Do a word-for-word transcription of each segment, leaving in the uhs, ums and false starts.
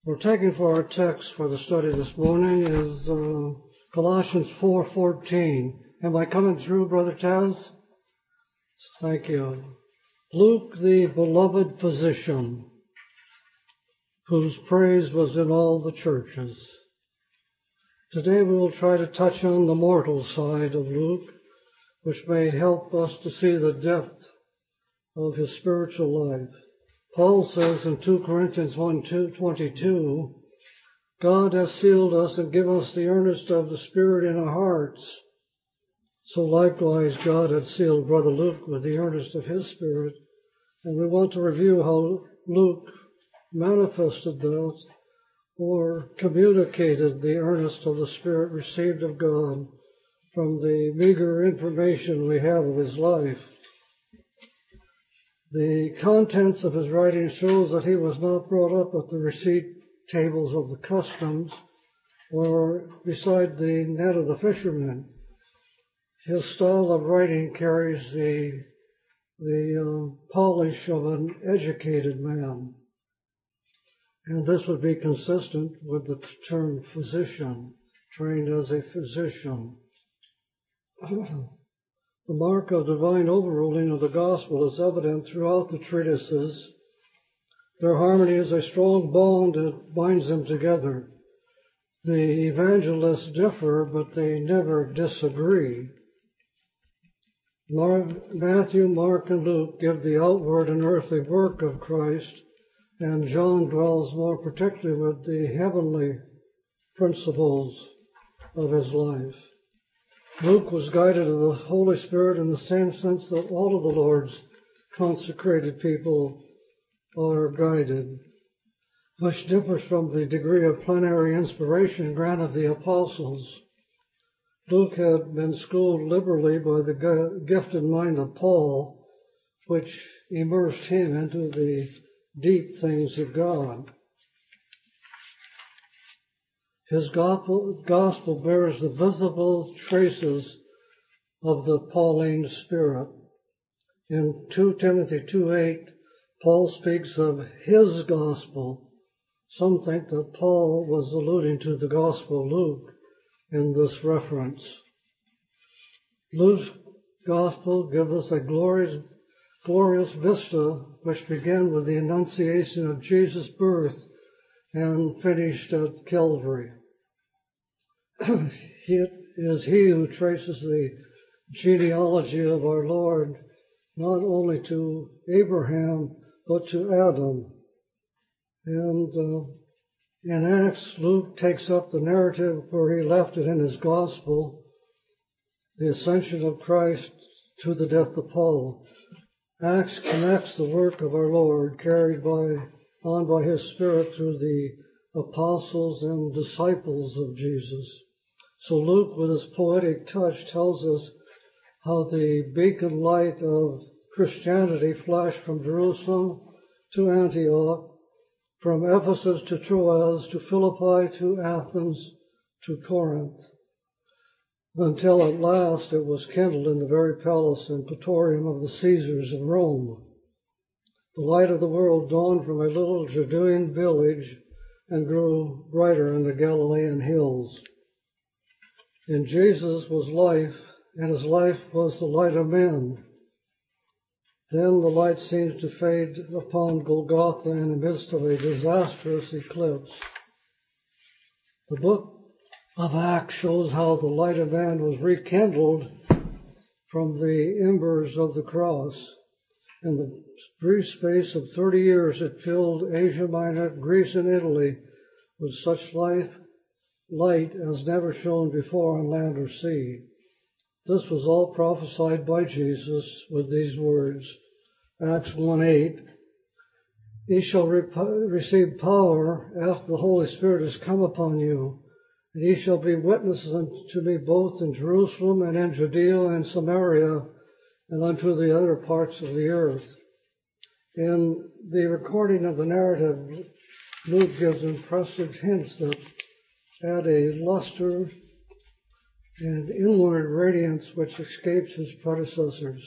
We're taking for our text for the study this morning is uh, Colossians four fourteen. Am I coming through, Brother Taz? Thank you. Luke, the beloved physician, whose praise was in all the churches. Today we will try to touch on the mortal side of Luke, which may help us to see the depth of his spiritual life. Paul says in Second Corinthians one twenty-two, God has sealed us and given us the earnest of the Spirit in our hearts. So likewise God had sealed Brother Luke with the earnest of his Spirit. And we want to review how Luke manifested that or communicated the earnest of the Spirit received of God from the meager information we have of his life. The contents of his writing shows that he was not brought up at the receipt tables of the customs or beside the net of the fishermen. His style of writing carries the, the uh, polish of an educated man. And this would be consistent with the term physician, trained as a physician. The mark of divine overruling of the gospel is evident throughout the treatises. Their harmony is a strong bond that binds them together. The evangelists differ, but they never disagree. Matthew, Mark, and Luke give the outward and earthly work of Christ, and John dwells more particularly with the heavenly principles of his life. Luke was guided of the Holy Spirit in the same sense that all of the Lord's consecrated people are guided, which differs from the degree of plenary inspiration granted the apostles. Luke had been schooled liberally by the gifted mind of Paul, which immersed him into the deep things of God. His gospel, gospel bears the visible traces of the Pauline spirit. In Second Timothy two eight, Paul speaks of his gospel. Some think that Paul was alluding to the gospel of Luke in this reference. Luke's gospel gives us a glorious, glorious vista which began with the annunciation of Jesus' birth and finished at Calvary. It is he who traces the genealogy of our Lord not only to Abraham but to Adam. And uh, in Acts, Luke takes up the narrative where he left it in his gospel, the ascension of Christ to the death of Paul. Acts connects the work of our Lord carried by on by his Spirit through the apostles and disciples of Jesus. So Luke, with his poetic touch, tells us how the beacon light of Christianity flashed from Jerusalem to Antioch, from Ephesus to Troas, to Philippi, to Athens, to Corinth, until at last it was kindled in the very palace and praetorium of the Caesars of Rome. The light of the world dawned from a little Judean village and grew brighter in the Galilean hills. In Jesus was life, and his life was the light of men. Then the light seems to fade upon Golgotha in the midst of a disastrous eclipse. The book of Acts shows how the light of man was rekindled from the embers of the cross. In the brief space of thirty years, it filled Asia Minor, Greece, and Italy with such life, light as never shone before on land or sea. This was all prophesied by Jesus with these words. Acts one eight, ye shall rep- receive power after the Holy Spirit has come upon you, and ye shall be witnesses unto me both in Jerusalem and in Judea and Samaria and unto the other parts of the earth. In the recording of the narrative, Luke gives impressive hints that add a luster and inward radiance which escapes his predecessors.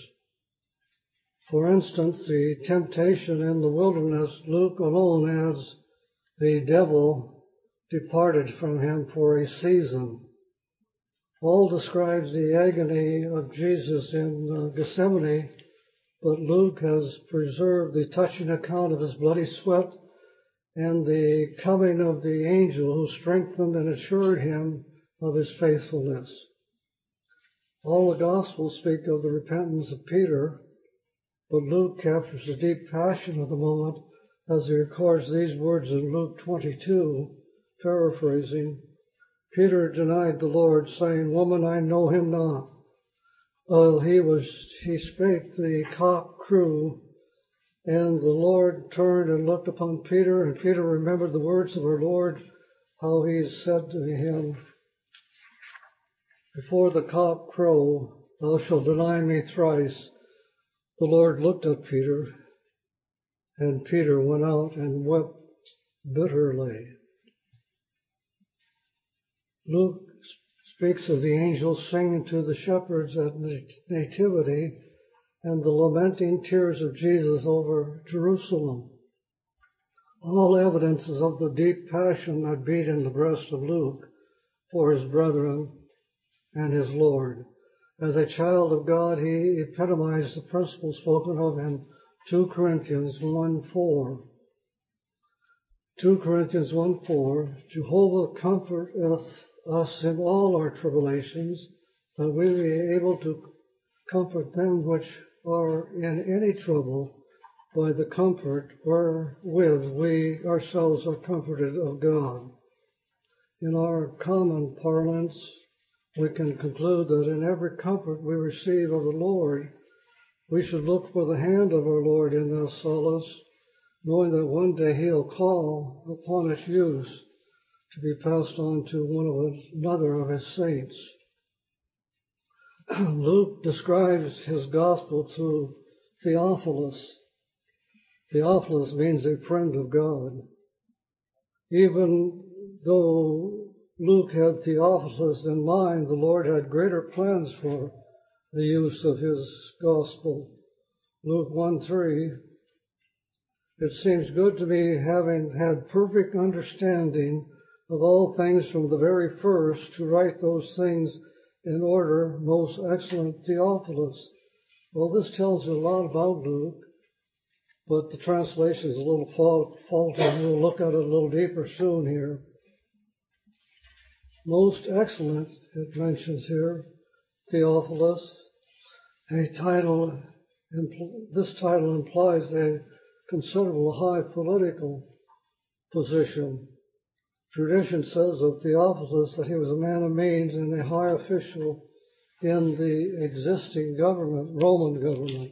For instance, the temptation in the wilderness, Luke alone adds the devil departed from him for a season. Paul describes the agony of Jesus in uh, Gethsemane, but Luke has preserved the touching account of his bloody sweat and the coming of the angel who strengthened and assured him of his faithfulness. All the Gospels speak of the repentance of Peter, but Luke captures the deep passion of the moment as he records these words in Luke twenty-two, paraphrasing, Peter denied the Lord, saying, Woman, I know him not. While he was, he spake, the cock crew, and the Lord turned and looked upon Peter, and Peter remembered the words of our Lord, how he said to him, Before the cock crow, thou shalt deny me thrice. The Lord looked at Peter, and Peter went out and wept bitterly. Luke speaks of the angels singing to the shepherds at Nativity and the lamenting tears of Jesus over Jerusalem. All evidences of the deep passion that beat in the breast of Luke for his brethren and his Lord. As a child of God, he epitomized the principles spoken of in two Corinthians one four. two Corinthians one four, Jehovah comforteth us in all our tribulations, that we may be able to comfort them which are in any trouble by the comfort wherewith we ourselves are comforted of God. In our common parlance, we can conclude that in every comfort we receive of the Lord, we should look for the hand of our Lord in this solace, knowing that one day he'll call upon its use to be passed on to one of his, another of his saints. Luke describes his gospel to Theophilus. Theophilus means a friend of God. Even though Luke had Theophilus in mind, the Lord had greater plans for the use of his gospel. Luke one three, it seems good to me, having had perfect understanding of all things from the very first, to write those things in order, most excellent Theophilus. Well, this tells you a lot about Luke, but the translation is a little faulty. We'll look at it a little deeper soon here. Most excellent, it mentions here, Theophilus. A title, this title implies a considerable high political position. Tradition says of Theophilus that he was a man of means and a high official in the existing government, Roman government.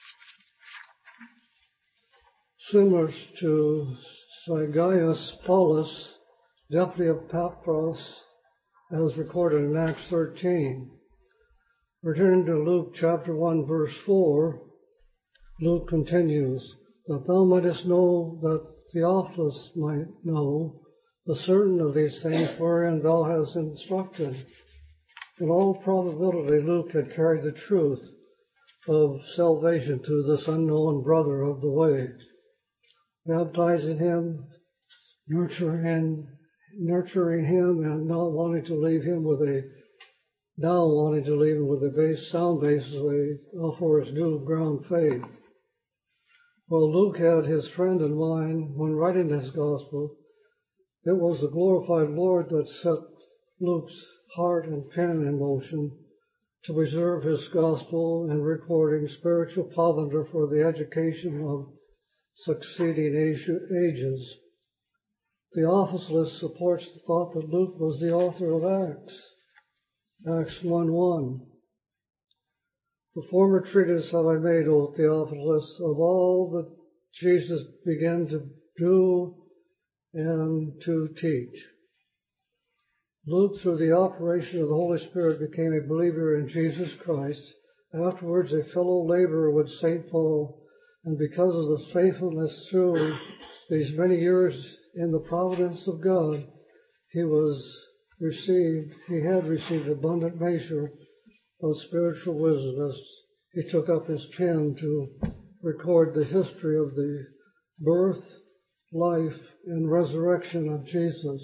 Similar to Gaius Paulus, deputy of Paphos, as recorded in Acts thirteen. Returning to Luke chapter one, verse four, Luke continues, that thou mightest know, that Theophilus might know, the certain of these things wherein thou hast instructed. In all probability, Luke had carried the truth of salvation to this unknown brother of the way, baptizing him, nurturing, nurturing him, and not wanting to leave him with a, now wanting to leave him with a base, sound basis for his new ground faith. Well, Luke had his friend in mind when writing this gospel. It was the glorified Lord that set Luke's heart and pen in motion to preserve his gospel and recording spiritual provender for the education of succeeding ages. Theophilus supports the thought that Luke was the author of Acts, Acts one one. The former treatise have I made, O Theophilus, of all that Jesus began to do and to teach. Luke, through the operation of the Holy Spirit, became a believer in Jesus Christ, afterwards a fellow laborer with Saint Paul, and because of the faithfulness through these many years in the providence of God, he was received, he had received abundant measure of spiritual wisdom as he took up his pen to record the history of the birth, life and resurrection of Jesus.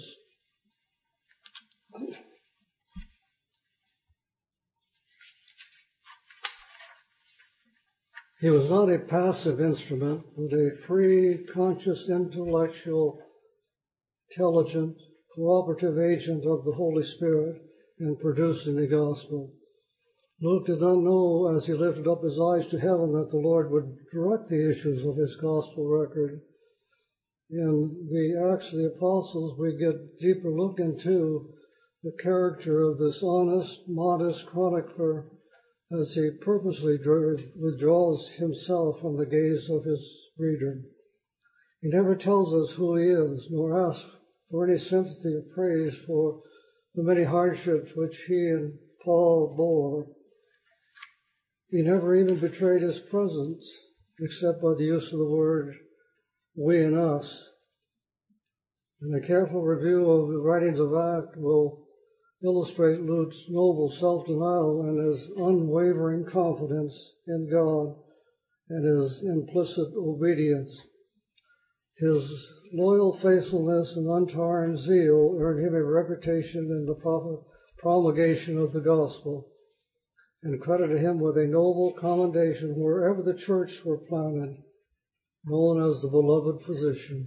He was not a passive instrument, but a free, conscious, intellectual, intelligent, cooperative agent of the Holy Spirit in producing the gospel. Luke did not know as he lifted up his eyes to heaven that the Lord would direct the issues of his gospel record. In the Acts of the Apostles, we get deeper look into the character of this honest, modest chronicler as he purposely withdraws himself from the gaze of his reader. He never tells us who he is, nor asks for any sympathy or praise for the many hardships which he and Paul bore. He never even betrayed his presence, except by the use of the word we and us. And a careful review of the writings of Acts will illustrate Luke's noble self-denial and his unwavering confidence in God and his implicit obedience. His loyal faithfulness and untarnished zeal earned him a reputation in the promulgation of the gospel and credited him with a noble commendation wherever the church were planted, known as the beloved physician.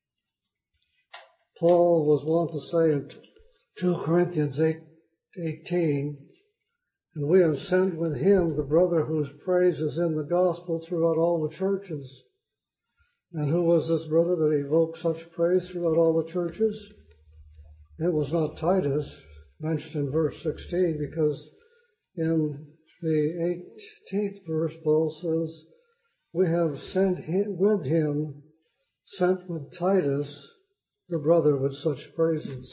Paul was wont to say in two Corinthians eight eighteen, and we have sent with him the brother whose praise is in the gospel throughout all the churches. And who was this brother that evoked such praise throughout all the churches? It was not Titus, mentioned in verse sixteen, because in the eighteenth verse Paul says, we have sent him, with him, sent with Titus, the brother with such praises.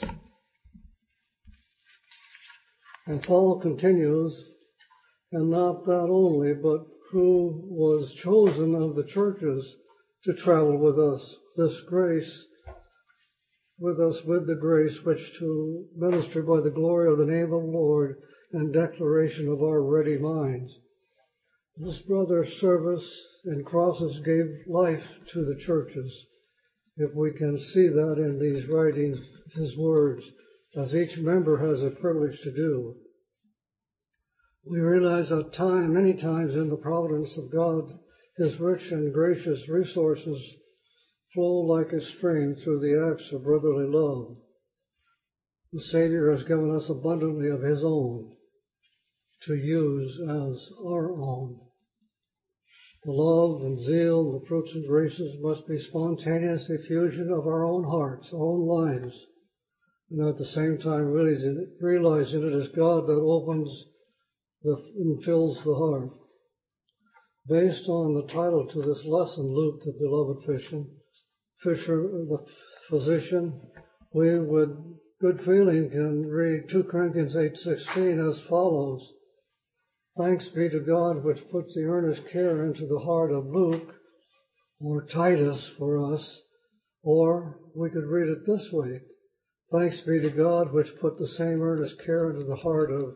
And Paul continues, and not that only, but who was chosen of the churches to travel with us, this grace, with us with the grace which to minister by the glory of the name of the Lord and declaration of our ready minds. This brother's service and crosses gave life to the churches, if we can see that in these writings, his words, as each member has a privilege to do. We realize that time, many times in the providence of God, his rich and gracious resources flow like a stream through the acts of brotherly love. The Savior has given us abundantly of his own to use as our own. The love and zeal, the fruits and graces must be spontaneous effusion of our own hearts, own lives, and at the same time realizing it, realizing it is God that opens the, and fills the heart. Based on the title to this lesson, Luke, the beloved fisher, fisher, the physician, we with good feeling can read two Corinthians eight sixteen as follows. Thanks be to God which puts the earnest care into the heart of Luke, or Titus for us, or we could read it this way. Thanks be to God which put the same earnest care into the heart of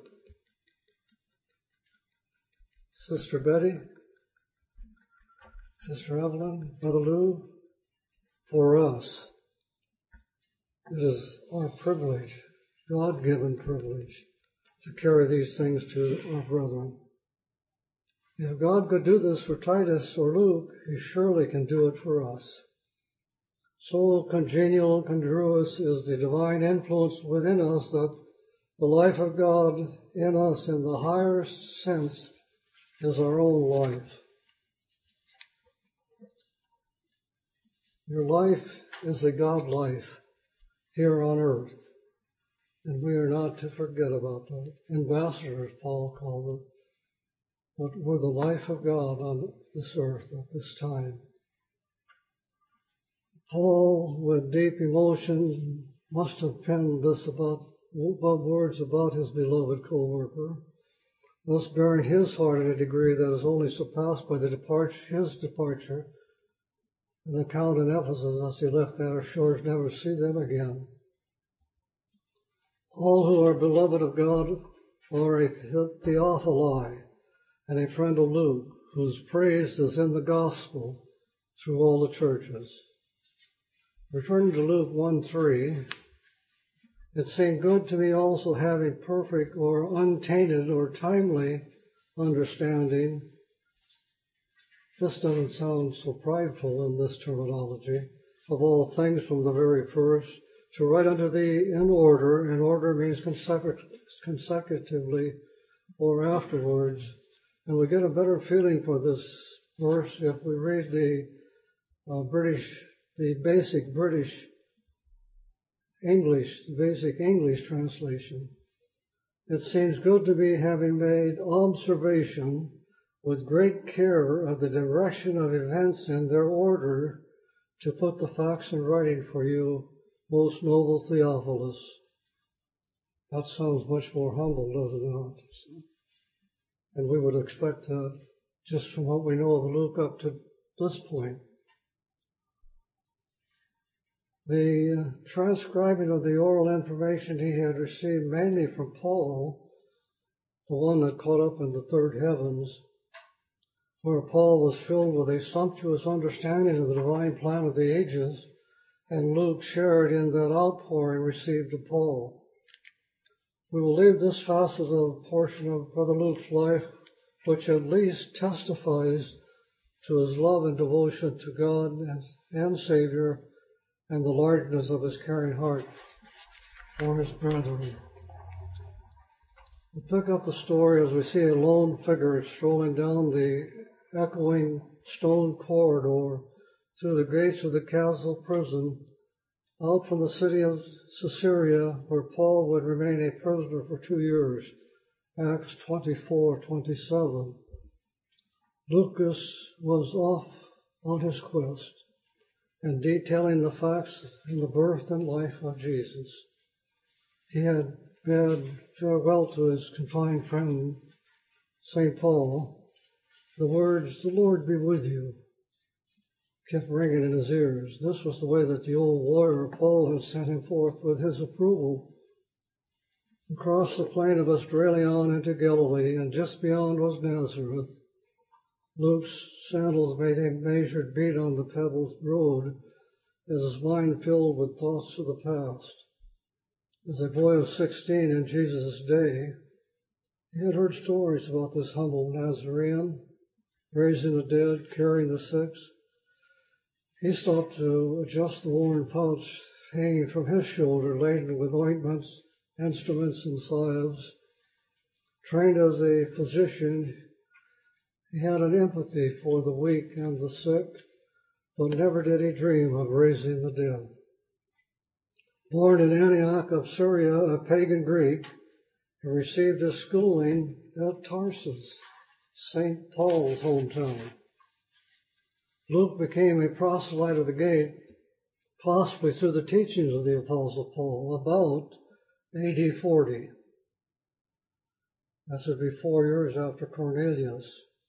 Sister Betty, Sister Evelyn, Brother Lou, for us. It is our privilege, God-given privilege, to carry these things to our brethren. If God could do this for Titus or Luke, he surely can do it for us. So congenial and congruous is the divine influence within us that the life of God in us in the highest sense is our own life. Your life is a God life here on earth, and we are not to forget about that. Ambassadors, Paul called it, but we're the life of God on this earth at this time. Paul, with deep emotion, must have penned this about, about words about his beloved co-worker, thus bearing his heart in a degree that is only surpassed by the departure, his departure, an account in Ephesus as he left our shores, never see them again. All who are beloved of God are a Theophili and a friend of Luke, whose praise is in the gospel through all the churches. Returning to Luke one three, it seemed good to me also having perfect or untainted or timely understanding. This doesn't sound so prideful in this terminology. Of all things from the very first, to write unto thee in order, and order means consecutively or afterwards. And we get a better feeling for this verse if we read the uh, British, the basic British English, basic English translation. It seems good to me, having made observation with great care of the direction of events and their order, to put the facts in writing for you, most noble Theophilus. That sounds much more humble, doesn't it? And we would expect that just from what we know of Luke up to this point. The uh, transcribing of the oral information he had received mainly from Paul, the one that caught up in the third heavens, where Paul was filled with a sumptuous understanding of the divine plan of the ages, and Luke shared in that outpouring received of Paul. We will leave this facet of portion of Brother Luke's life, which at least testifies to his love and devotion to God and, and Savior, and the largeness of his caring heart for his brethren. We pick up the story as we see a lone figure strolling down the echoing stone corridor through the gates of the castle prison, out from the city of Caesarea, where Paul would remain a prisoner for two years. Acts twenty-four twenty-seven. Lucas was off on his quest and detailing the facts in the birth and life of Jesus. He had bid farewell to his confined friend, Saint Paul. The words, "The Lord be with you," kept ringing in his ears. This was the way that the old warrior Paul had sent him forth with his approval. Across the plain of Australion into Galilee, and just beyond was Nazareth. Luke's sandals made a measured beat on the pebbled road as his mind filled with thoughts of the past. As a boy of sixteen in Jesus' day, he had heard stories about this humble Nazarene, raising the dead, carrying the sick. He stopped to adjust the worn pouch hanging from his shoulder, laden with ointments, instruments, and salves. Trained as a physician, he had an empathy for the weak and the sick, but never did he dream of raising the dead. Born in Antioch of Syria, a pagan Greek, he received his schooling at Tarsus, Saint Paul's hometown. Luke became a proselyte of the gate, possibly through the teachings of the Apostle Paul, about A D forty. This would be four years after Cornelius.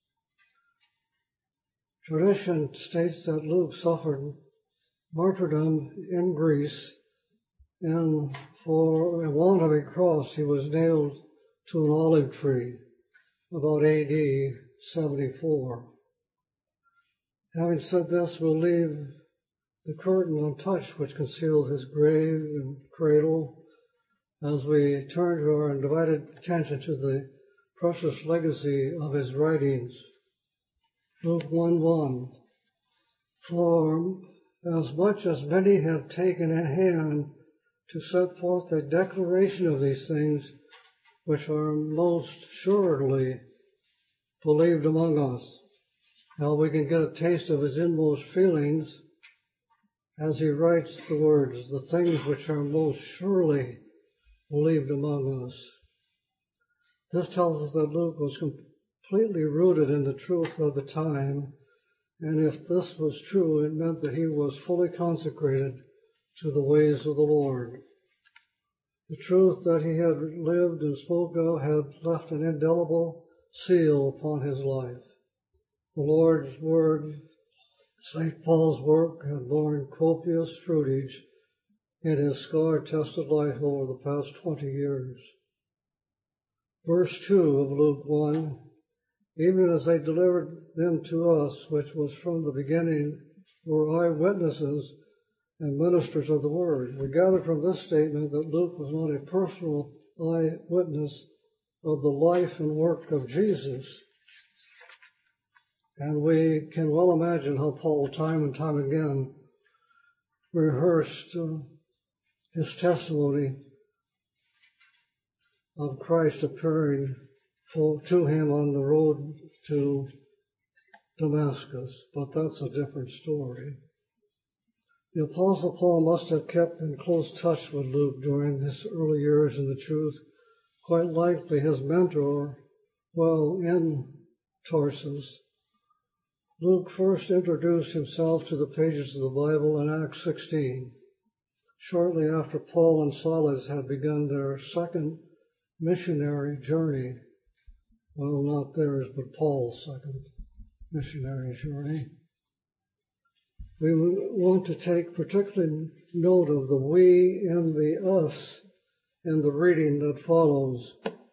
Tradition states that Luke suffered martyrdom in Greece, and for a want of a cross he was nailed to an olive tree about A D seventy-four. Having said this, we'll leave the curtain untouched which concealed his grave and cradle as we turn to our undivided attention to the precious legacy of his writings. Luke one one. For as much as many have taken in hand to set forth a declaration of these things, which are most surely believed among us. Now we can get a taste of his inmost feelings as he writes the words, the things which are most surely believed among us. This tells us that Luke was completely rooted in the truth of the time, and if this was true, it meant that he was fully consecrated to the ways of the Lord. The truth that he had lived and spoke of had left an indelible seal upon his life. The Lord's word, Saint Paul's work, had borne copious fruitage in his scar-tested life over the past twenty years. Verse two of Luke one, even as they delivered them to us, which was from the beginning, were eyewitnesses and ministers of the Word. We gather from this statement that Luke was not a personal eyewitness of the life and work of Jesus. And we can well imagine how Paul, time and time again, rehearsed uh, his testimony of Christ appearing for, to him on the road to Damascus. But that's a different story. The Apostle Paul must have kept in close touch with Luke during his early years in the truth. Quite likely his mentor while in Tarsus. Luke first introduced himself to the pages of the Bible in Acts sixteen, shortly after Paul and Silas had begun their second missionary journey. Well, not theirs, but Paul's second missionary journey. We want to take particular note of the we and the us in the reading that follows.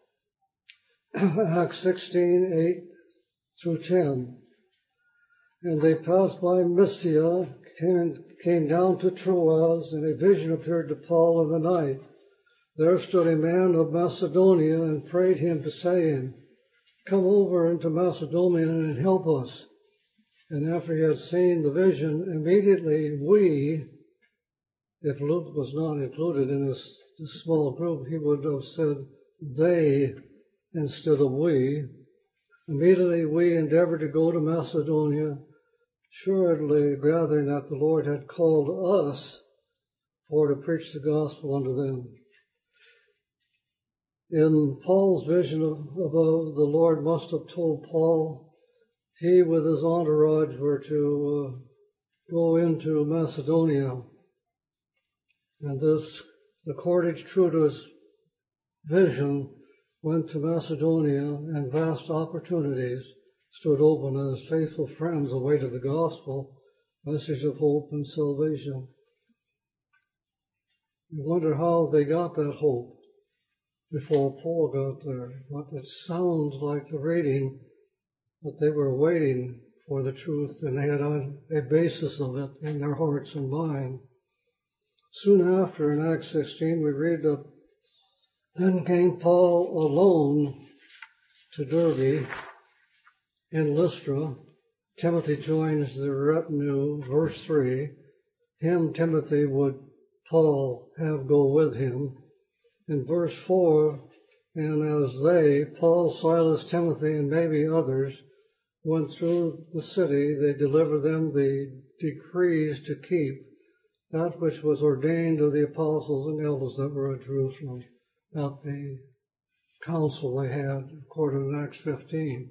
Acts sixteen, eight through ten. And they passed by Mysia, came, came down to Troas, and a vision appeared to Paul in the night. There stood a man of Macedonia and prayed him to saying, "Come over into Macedonia and help us." And after he had seen the vision, immediately we, if Luke was not included in this, this small group, he would have said they instead of we. Immediately we endeavored to go to Macedonia, assuredly gathering that the Lord had called us for to preach the gospel unto them. In Paul's vision above, the Lord must have told Paul he with his entourage were to uh, go into Macedonia. And this, the cordage true to his vision, went to Macedonia, and vast opportunities stood open as faithful friends awaited the gospel, message of hope and salvation. You wonder how they got that hope before Paul got there. But it sounds like the reading that they were waiting for the truth, and they had a basis of it in their hearts and mind. Soon after, in Acts sixteen, we read that then came Paul alone to Derbe in Lystra. Timothy joins the retinue, verse three. Him, Timothy, would Paul have go with him. In verse four, and as they, Paul, Silas, Timothy, and maybe others, went through the city, they delivered them the decrees to keep, that which was ordained of the apostles and elders that were at Jerusalem, at the council they had, according to Acts fifteen.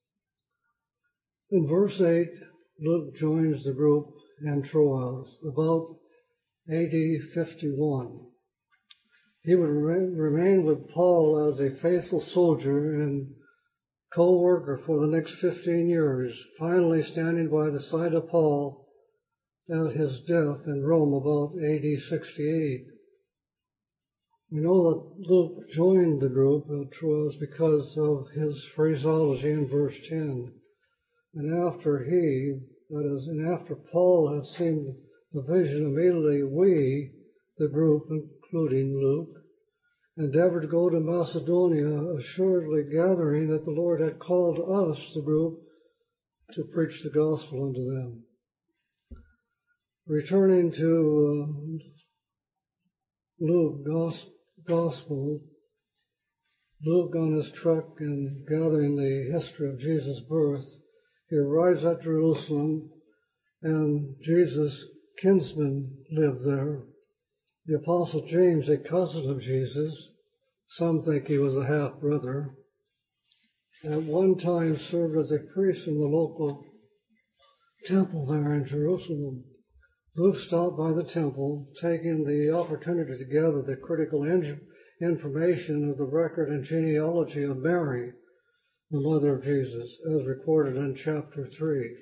In verse eight, Luke joins the group in Troas, about A D fifty-one. He would remain with Paul as a faithful soldier and co-worker for the next fifteen years, finally standing by the side of Paul at his death in Rome about A D sixty-eight. We know that Luke joined the group at Troas because of his phraseology in verse ten. And after he, that is, and after Paul had seen the vision, immediately we, the group, including Luke, endeavored to go to Macedonia, assuredly gathering that the Lord had called us, the group, to preach the gospel unto them. Returning to uh, Luke, gospel, Luke on his trek and gathering the history of Jesus' birth, he arrives at Jerusalem, and Jesus' kinsmen lived there. The Apostle James, a cousin of Jesus, some think he was a half-brother, at one time served as a priest in the local temple there in Jerusalem. Luke stopped by the temple, taking the opportunity to gather the critical in- information of the record and genealogy of Mary, the mother of Jesus, as recorded in chapter three.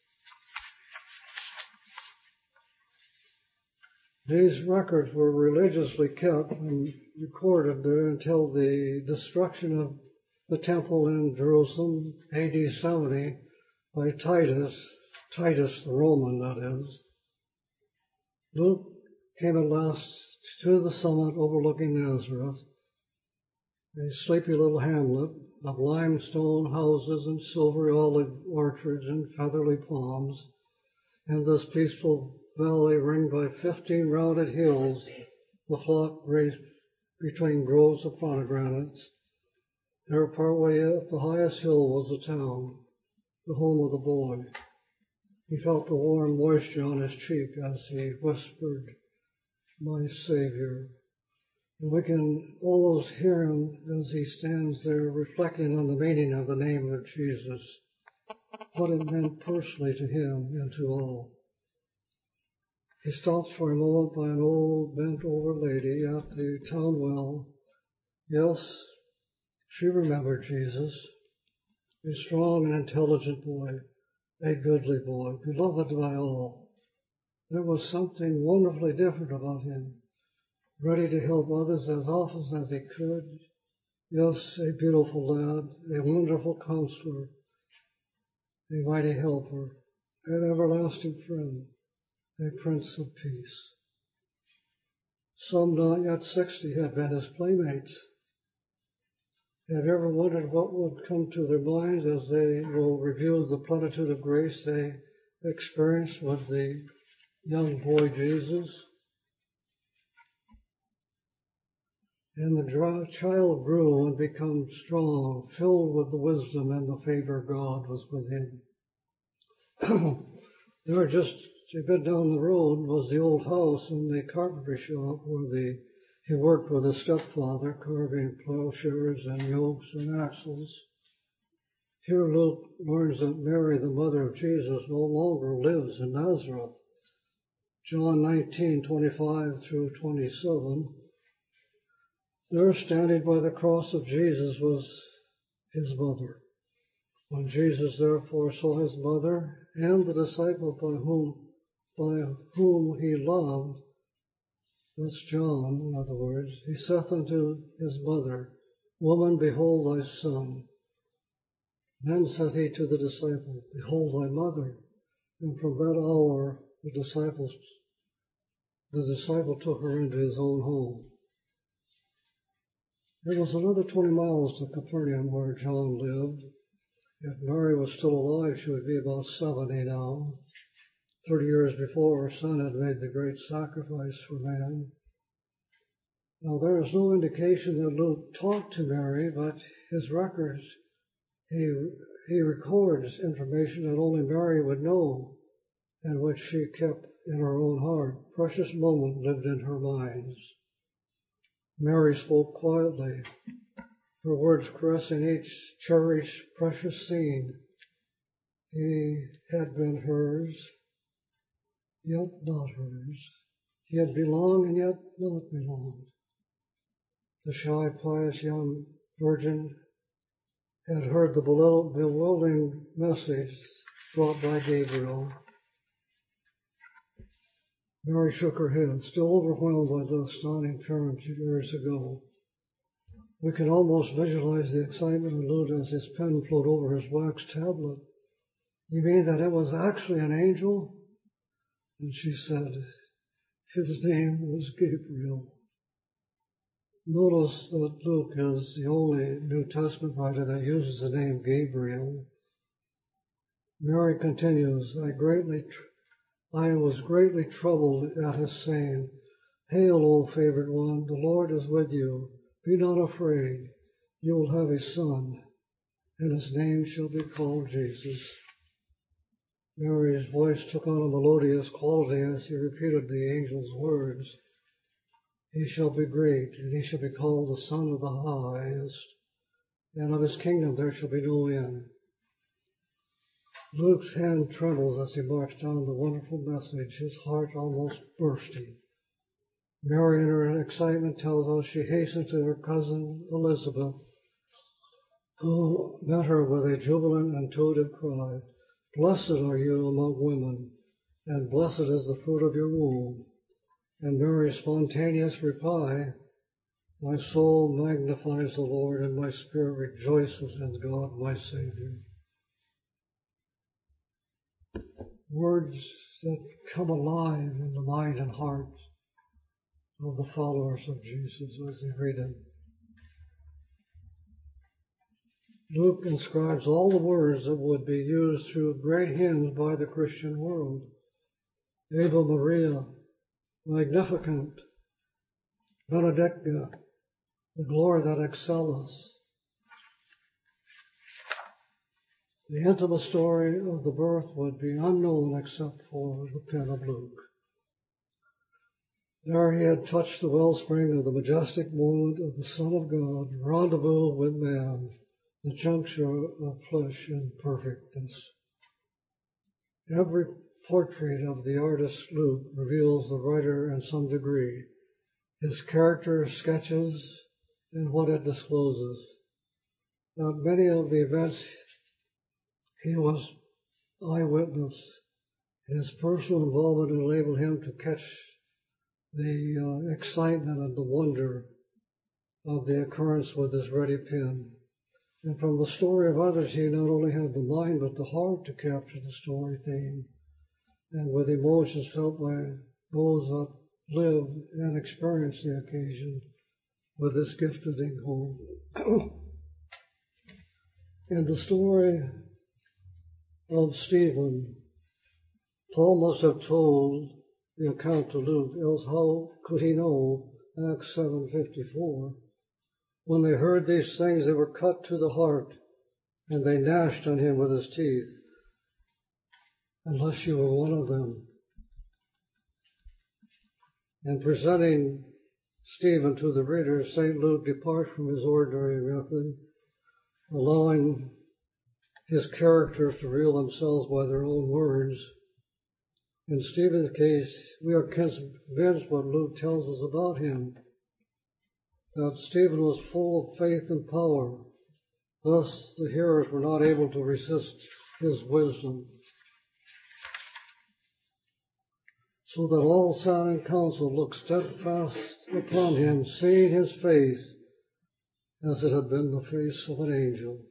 These records were religiously kept and recorded there until the destruction of the temple in Jerusalem, A D seventy, by Titus, Titus the Roman, that is. Luke came at last to the summit overlooking Nazareth, a sleepy little hamlet of limestone houses and silvery olive orchards and feathery palms. In this peaceful valley ringed by fifteen rounded hills, the flock grazed between groves of pomegranates. There, partway up the highest hill, was the town, the home of the boy. He felt the warm moisture on his cheek as he whispered, "My Savior." And we can almost hear him as he stands there reflecting on the meaning of the name of Jesus, what it meant personally to him and to all. He stops for a moment by an old bent-over lady at the town well. Yes, she remembered Jesus, a strong and intelligent boy, a goodly boy, beloved by all. There was something wonderfully different about him, ready to help others as often as he could. Yes, a beautiful lad, a wonderful counselor, a mighty helper, an everlasting friend, a Prince of Peace. Some not yet sixty had been his playmates. Have you ever wondered what would come to their minds as they will review the plenitude of grace they experienced with the young boy Jesus? And the child grew and became strong, filled with the wisdom and the favor of God was with him. They were just a bit down the road was the old house and the carpentry shop where the He worked with his stepfather, carving plowshares and yokes and axles. Here Luke learns that Mary, the mother of Jesus, no longer lives in Nazareth. John nineteen, twenty-five through twenty-seven. There, standing by the cross of Jesus, was his mother. When Jesus therefore saw his mother and the disciple by whom, by whom he loved, that's John, in other words, he saith unto his mother, Woman, behold thy son. Then saith he to the disciple, Behold thy mother. And from that hour the disciples, the disciple took her into his own home. It was another twenty miles to Capernaum where John lived. If Mary was still alive, she would be about seventy now. Thirty years before, her son had made the great sacrifice for man. Now, there is no indication that Luke talked to Mary, but his records, he, he records information that only Mary would know and which she kept in her own heart. Precious moment lived in her mind. Mary spoke quietly, her words caressing each cherished, precious scene. He had been hers, yet not hers. He had belonged and yet not belonged. The shy, pious young virgin had heard the bewildering message brought by Gabriel. Mary shook her head, still overwhelmed by the stunning parent years ago. We can almost visualize the excitement of Luke as his pen flowed over his wax tablet. You mean that it was actually an angel? And she said, his name was Gabriel. Notice that Luke is the only New Testament writer that uses the name Gabriel. Mary continues, I greatly, tr- I was greatly troubled at his saying, Hail, O favored one, the Lord is with you. Be not afraid. You will have a son, and his name shall be called Jesus. Mary's voice took on a melodious quality as he repeated the angel's words. He shall be great, and he shall be called the Son of the Highest, and of his kingdom there shall be no end. Luke's hand trembles as he marks down the wonderful message, his heart almost bursting. Mary, in her excitement, tells us she hastened to her cousin Elizabeth, who met her with a jubilant and intuitive cry, Blessed are you among women, and blessed is the fruit of your womb. And Mary's spontaneous reply, My soul magnifies the Lord, and my spirit rejoices in God my Savior. Words that come alive in the mind and heart of the followers of Jesus as they read him. Luke inscribes all the words that would be used through great hymns by the Christian world. Ave Maria, Magnificat, Benedicta, the glory that excelleth. The intimate story of the birth would be unknown except for the pen of Luke. There he had touched the wellspring of the majestic moment of the Son of God, rendezvous with man, the juncture of flesh and perfectness. Every portrait of the artist Luke reveals the writer in some degree, his character sketches and what it discloses. Now, many of the events he was eyewitness. His personal involvement enabled him to catch the uh, excitement and the wonder of the occurrence with his ready pen. And from the story of others, he not only had the mind but the heart to capture the story theme, and with emotions felt by those that lived and experienced the occasion with this gifted home. In the story of Stephen, Paul must have told the account to Luke, else how could he know Acts seven fifty-four? When they heard these things, they were cut to the heart, and they gnashed on him with his teeth. Unless you were one of them. And presenting Stephen to the reader, Saint Luke departs from his ordinary method, allowing his characters to reveal themselves by their own words. In Stephen's case, we are convinced what Luke tells us about him, that Stephen was full of faith and power. Thus, the hearers were not able to resist his wisdom. So that all sound and counsel looked steadfast upon him, seeing his face as it had been the face of an angel.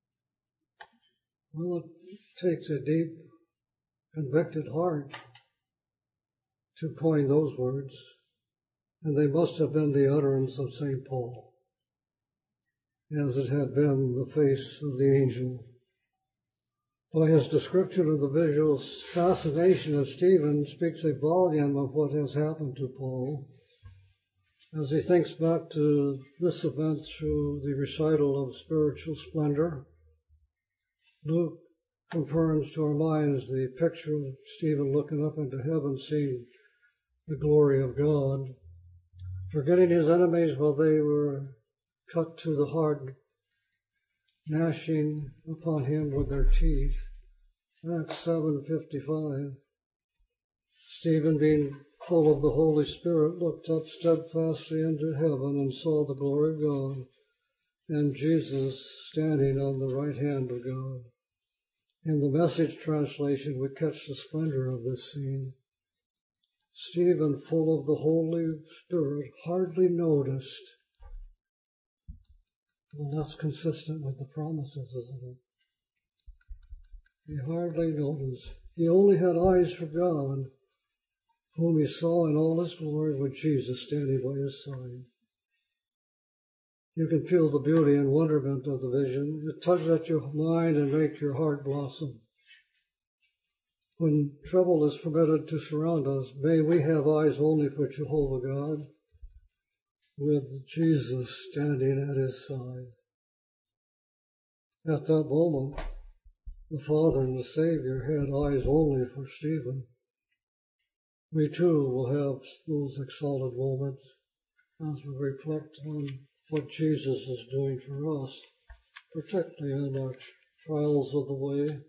Well, it takes a deep, convicted heart to coin those words, and they must have been the utterance of Saint Paul, as it had been the face of the angel. By his description of the visual fascination of Stephen speaks a volume of what has happened to Paul, as he thinks back to this event through the recital of spiritual splendor. Luke confirms to our minds the picture of Stephen looking up into heaven, seeing the glory of God, forgetting his enemies while they were cut to the heart, gnashing upon him with their teeth. Acts seven fifty-five. Stephen, being full of the Holy Spirit, looked up steadfastly into heaven and saw the glory of God, and Jesus standing on the right hand of God. In the Message translation, we catch the splendor of this scene. Stephen, full of the Holy Spirit, hardly noticed. Well, that's consistent with the promises, isn't it? He hardly noticed. He only had eyes for God, whom he saw in all his glory with Jesus standing by his side. You can feel the beauty and wonderment of the vision. It tugs at your mind and makes your heart blossom. When trouble is permitted to surround us, may we have eyes only for Jehovah God, with Jesus standing at his side. At that moment, the Father and the Savior had eyes only for Stephen. We too will have those exalted moments as we reflect on what Jesus is doing for us, particularly in our trials of the way.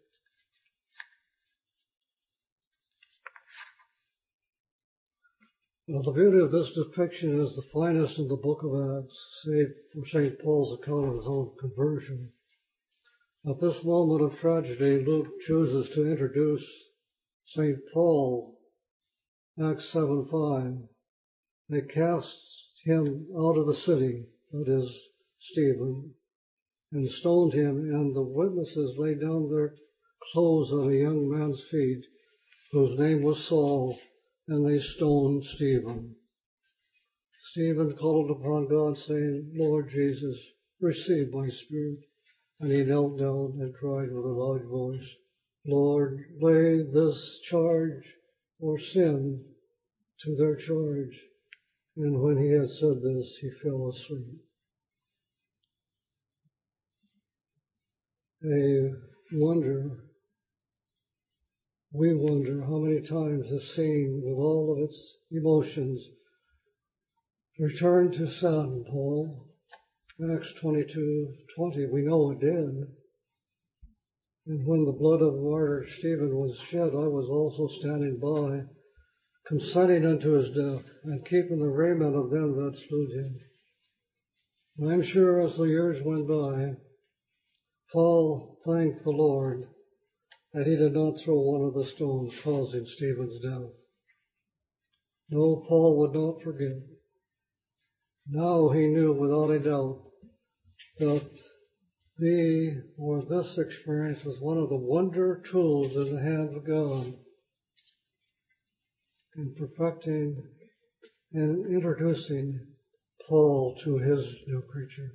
Now, the beauty of this depiction is the finest in the book of Acts, save for Saint Paul's account of his own conversion. At this moment of tragedy, Luke chooses to introduce Saint Paul, Acts seven five. They cast him out of the city, that is, Stephen, and stoned him, and the witnesses laid down their clothes at a young man's feet, whose name was Saul, and they stoned Stephen. Stephen called upon God, saying, Lord Jesus, receive my spirit. And he knelt down and cried with a loud voice, Lord, lay this charge or sin to their charge. And when he had said this, he fell asleep. A wonder, we wonder how many times the scene with all of its emotions returned to sadden Paul. Acts twenty-two twenty, we know it did. And when the blood of martyr Stephen was shed, I was also standing by, consenting unto his death, and keeping the raiment of them that slew him. And I'm sure as the years went by, Paul thanked the Lord that he did not throw one of the stones causing Stephen's death. No, Paul would not forget. Now he knew without a doubt that the or this experience was one of the wonder tools in the hands of God in perfecting and introducing Paul to his new creature.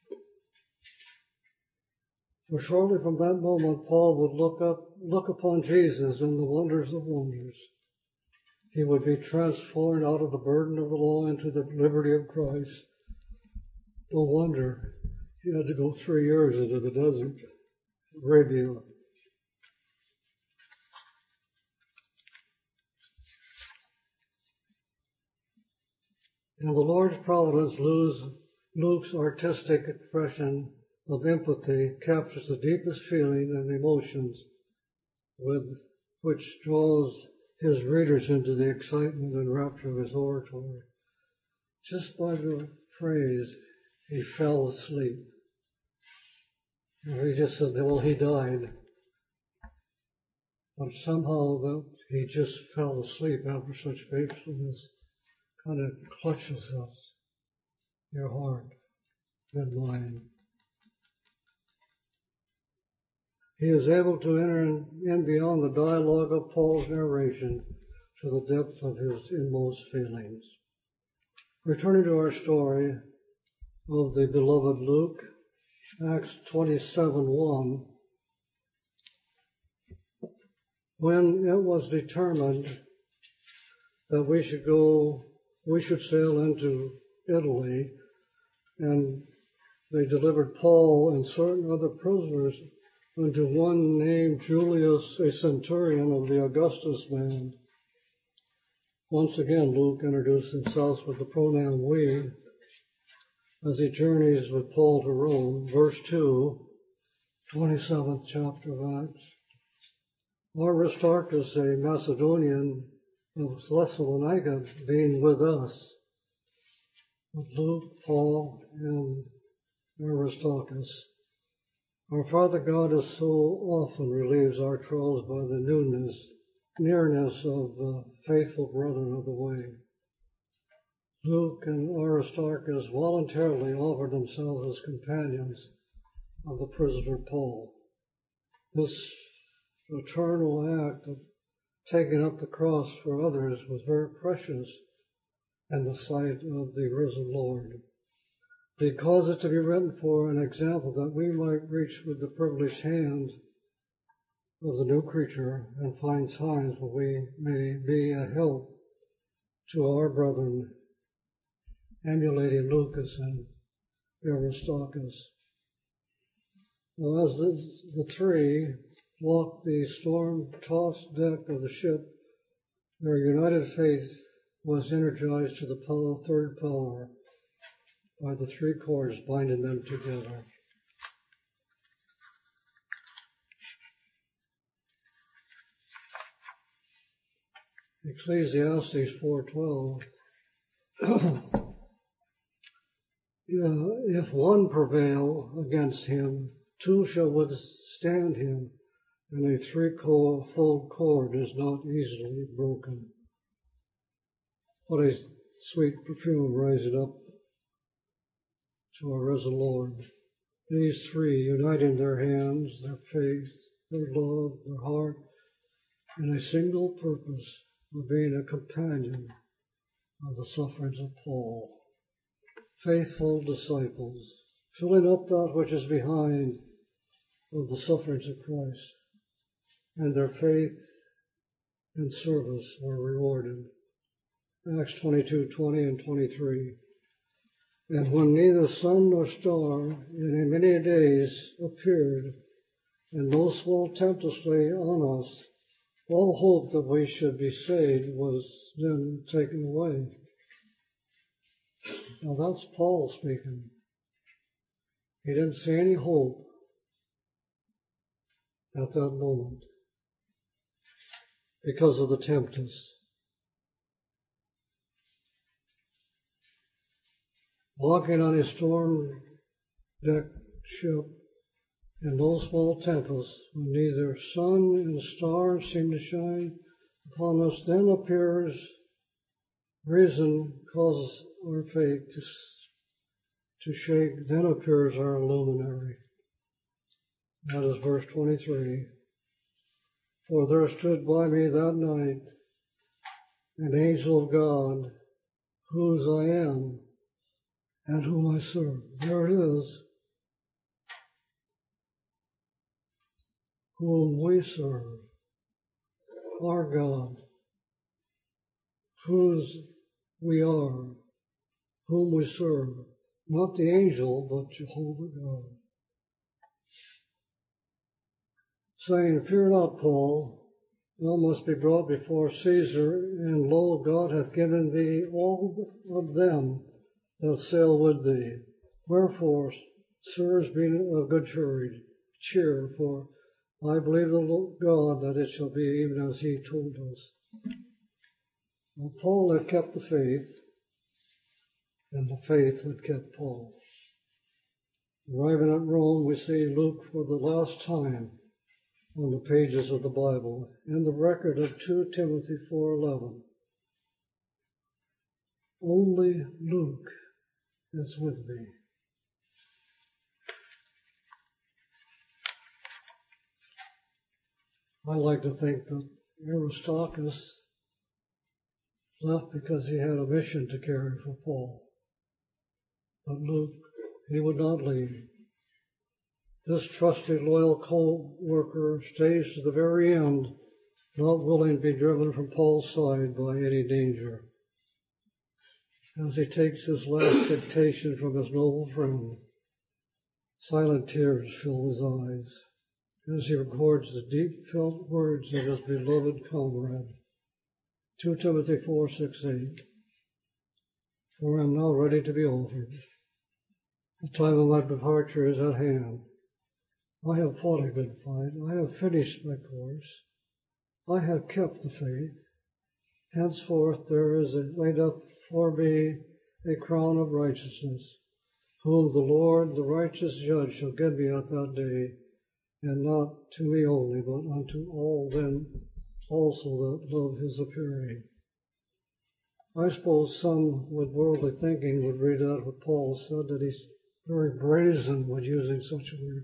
For shortly from that moment, Paul would look up, look upon Jesus in the wonders of wonders. He would be transformed out of the burden of the law into the liberty of Christ. No wonder he had to go three years into the desert, Arabia. And the Lord's providence, Luke's artistic expression of empathy captures the deepest feeling and emotions with which draws his readers into the excitement and rapture of his oratory. Just by the phrase, he fell asleep. And he just said, well, he died. But somehow that he just fell asleep after such faithfulness kind of clutches us, your heart and mine. He is able to enter in, in beyond the dialogue of Paul's narration to the depth of his inmost feelings. Returning to our story of the beloved Luke, Acts twenty-seven one, when it was determined that we should go, we should sail into Italy, and they delivered Paul and certain other prisoners unto one named Julius, a centurion of the Augustus band. Once again, Luke introduced himself with the pronoun we as he journeys with Paul to Rome. Verse two, twenty-seventh chapter of Acts. Aristarchus, a Macedonian of Thessalonica, being with us. With Luke, Paul, and Aristarchus. Our Father God is so often relieves our trials by the newness, nearness of the faithful brethren of the way. Luke and Aristarchus voluntarily offered themselves as companions of the prisoner Paul. This eternal act of taking up the cross for others was very precious in the sight of the risen Lord. He caused it to be written for an example that we might reach with the privileged hand of the new creature and find times when we may be a help to our brethren, emulating Lucas and Aristarchus. Now, as the, the three walked the storm-tossed deck of the ship, their united faith was energized to the power, third power by the three cords binding them together. Ecclesiastes four twelve. If one prevail against him, two shall withstand him, and a threefold cord is not easily broken. What a sweet perfume rising up to our risen Lord. These three uniting their hands, their faith, their love, their heart, in a single purpose of being a companion of the sufferings of Paul. Faithful disciples, filling up that which is behind of the sufferings of Christ, and their faith and service were rewarded. Acts twenty-two, twenty and twenty-three. And when neither sun nor star in many days appeared, and no small tempest lay on us, all hope that we should be saved was then taken away. Now that's Paul speaking. He didn't see any hope at that moment because of the tempest. Walking on a storm-decked ship in no small tempest, when neither sun and stars seem to shine upon us, then appears reason causes our faith to, to shake, then appears our luminary. That is verse twenty-three. For there stood by me that night an angel of God, whose I am, and whom I serve. There it is. Whom we serve. Our God. Whose we are. Whom we serve. Not the angel, but Jehovah God. Saying, fear not, Paul, thou must be brought before Caesar, and lo, God hath given thee all of them that sail with thee. Wherefore, sirs, be of good cheer, for I believe the God that it shall be even as he told us. Well, Paul had kept the faith, and the faith had kept Paul. Arriving at Rome, we see Luke for the last time on the pages of the Bible, in the record of Second Timothy four eleven. Only Luke is with me. I like to think that Aristarchus left because he had a mission to carry for Paul. But Luke, he would not leave. This trusty, loyal co-worker stays to the very end, not willing to be driven from Paul's side by any danger. As he takes his last dictation from his noble friend, silent tears fill his eyes as he records the deep-felt words of his beloved comrade. Second Timothy four, six, eight. For I am now ready to be offered. The time of my departure is at hand. I have fought a good fight. I have finished my course. I have kept the faith. Henceforth there is laid up for me a crown of righteousness, whom the Lord, the righteous judge, shall give me at that day, and not to me only, but unto all them also that love his appearing. I suppose some with worldly thinking would read out what Paul said, that he's very brazen when using such words.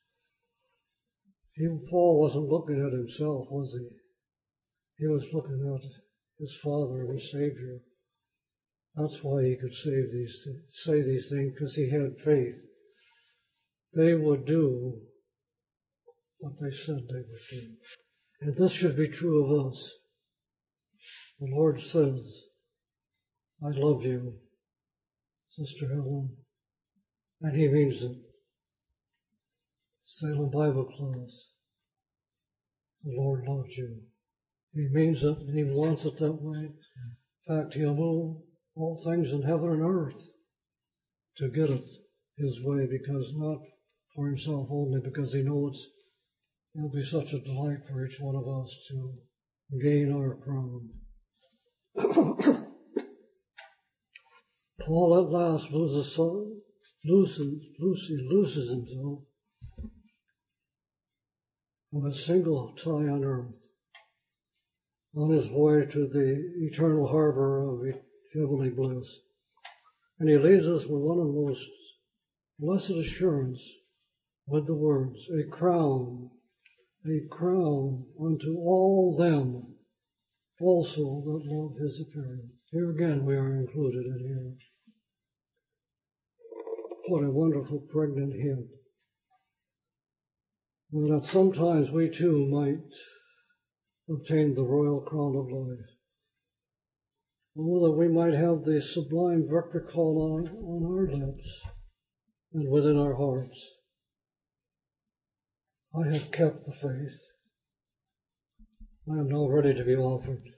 Even Paul wasn't looking at himself, was he? He was looking at his Father and his Savior. That's why he could save these, say these things, because he had faith. They would do what they said they would do. And this should be true of us. The Lord says, I love you, Sister Helen. And he means it. Salem Bible class. The Lord loves you. He means it, and he wants it that way. In fact, he'll move all things in heaven and earth to get it his way, because not for himself only, because he knows it'll be such a delight for each one of us to gain our crown. Paul at last loses, loses, loses, loses himself from a single tie on earth on his voyage to the eternal harbor of heavenly bliss. And he leaves us with one of the most blessed assurance with the words, a crown a crown unto all them also that love his appearing. Here again we are included in here. What a wonderful pregnant hint. And that sometimes we too might obtain the royal crown of life. Oh, that we might have the sublime victor call on, on our lips and within our hearts. I have kept the faith. I am now ready to be offered.